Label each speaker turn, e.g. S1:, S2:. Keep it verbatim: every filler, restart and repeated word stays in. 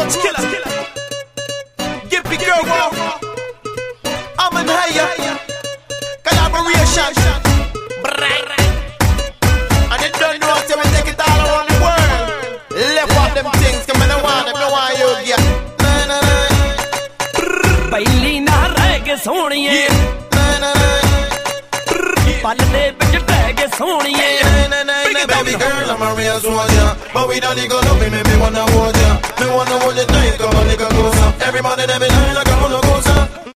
S1: Roach Killer, Gippy Girl Wow, I'm an higher collaboration. And you don't know until we take it all around the world. Left off them things, come on, I want them, no one you get.
S2: ਪਹਿਲੀ ਨਾ ਰਹਿ ਕੇ ਸੋਹਣੀਏ ਪਲ ਦੇ ਵਿੱਚ ਟਹਿ ਕੇ ਸੋਹਣੀਏ
S1: Baby girl, I'm a real soldier, but we don't need to love me, make me wanna hold ya. Me wanna hold you tight, come on, nigga, closer. Everybody, every night, like a roller coaster.